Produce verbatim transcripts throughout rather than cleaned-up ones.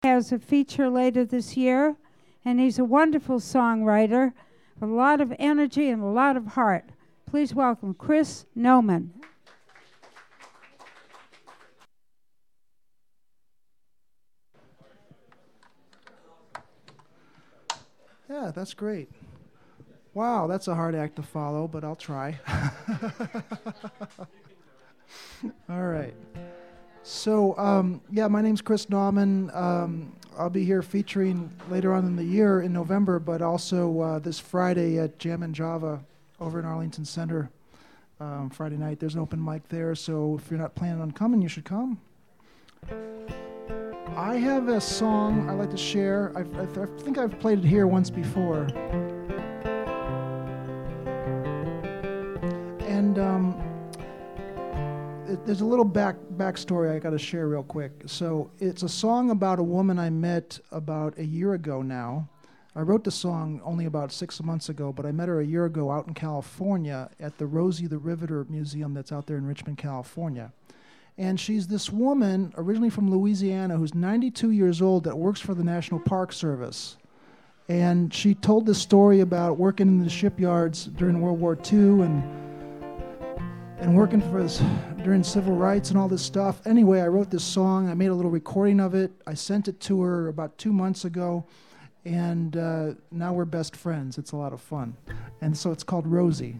Has a feature later this year, and he's a wonderful songwriter with a lot of energy and a lot of heart. Please welcome Chris Noman. Yeah, that's great. Wow, that's a hard act to follow, but I'll try. All right. So, um, yeah, my name's Chris Nauman. Um, I'll be here featuring later on in the year in November, but also uh, this Friday at Jam and Java over in Arlington Center. Um, Friday night, there's an open mic there, so if you're not planning on coming, you should come. I have a song I'd like to share. I've, I, th- I think I've played it here once before. And um, it, there's a little back backstory I got to share real quick. So it's a song about a woman I met about a year ago now. I wrote the song only about six months ago, but I met her a year ago out in California at the Rosie the Riveter Museum that's out there in Richmond, California. And she's this woman, originally from Louisiana, who's ninety-two years old that works for the National Park Service. And she told this story about working in the shipyards during World War Two and and working for us during civil rights and all this stuff. Anyway, I wrote this song. I made a little recording of it. I sent it to her about two months ago. And uh, now we're best friends. It's a lot of fun. And so it's called Rosie.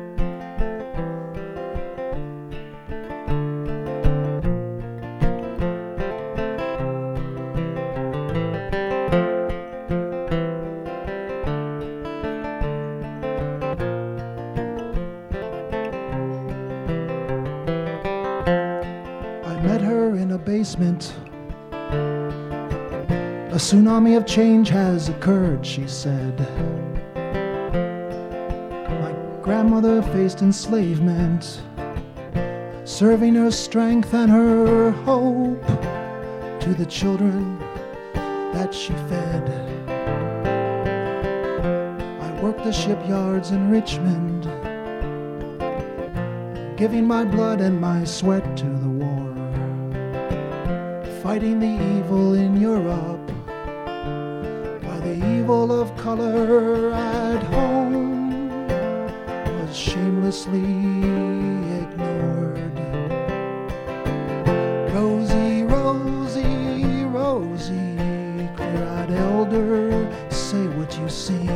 Basement. A tsunami of change has occurred, she said. My grandmother faced enslavement, serving her strength and her hope to the children that she fed. I worked the shipyards in Richmond, giving my blood and my sweat to the war. Fighting the evil in Europe, while the evil of color at home was shamelessly ignored. Rosie, Rosie, Rosie, clear-eyed elder, say what you see.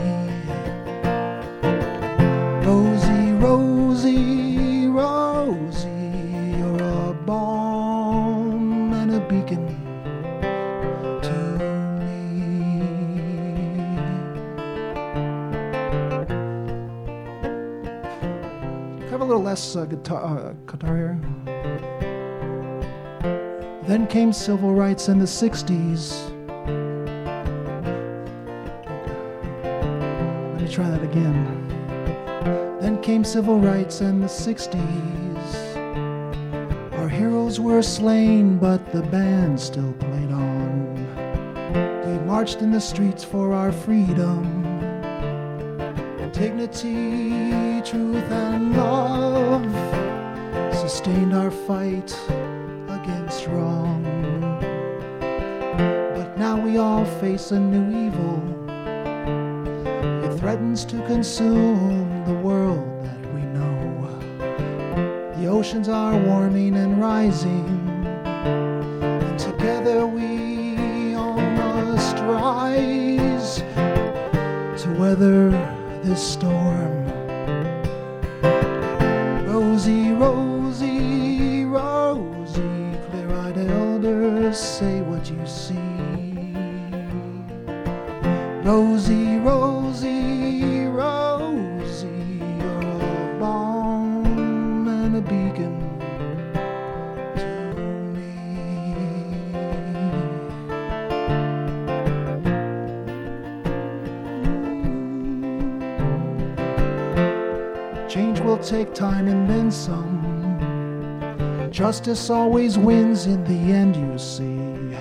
Rosie, Rosie, Rosie, you're a balm and a beacon to me. Can I have a little less uh, guitar, uh, guitar here? Then came civil rights in the sixties. Let me try that again. Then came civil rights in the sixties. Our heroes were slain, but the band still played on. We marched in the streets for our freedom. Dignity, truth, and love sustained our fight against wrong. But now we all face a new evil. It threatens to consume the world that we know. The oceans are warming and rising, and together we all must rise to weather this storm. Rosie, Rosie, Rosie, clear-eyed elders, say what you see. Rosie, Rosie, Rosie, you're a balm and a beacon to me. Change will take time and then some. Justice always wins in the end, you see.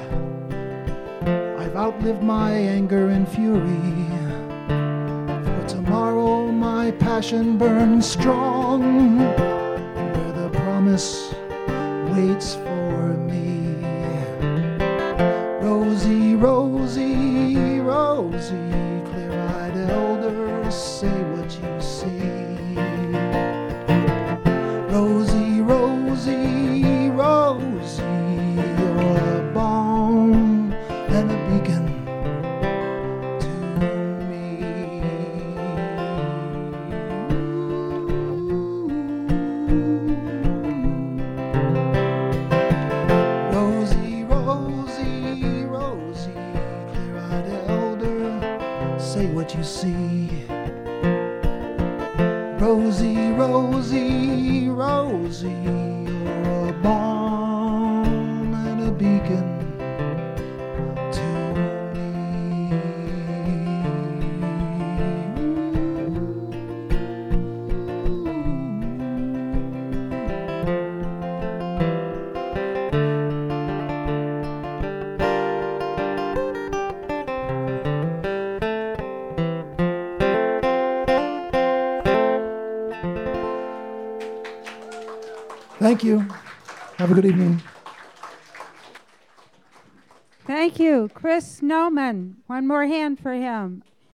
I've outlived my anger and fury. For tomorrow my passion burns strong, where the promise waits for me. Rosie, Rosie, Rosie, clear-eyed elder, say what you see. Rosie, Rosie, Rosie, you're a balm and a beacon to me. Rosie, Rosie, Rosie, clear-eyed elder, say what you see. Rosie, Rosie, Rosie, you're a balm and a beacon to Thank you. Have a good evening. Thank you. Chris Noman. One more hand for him.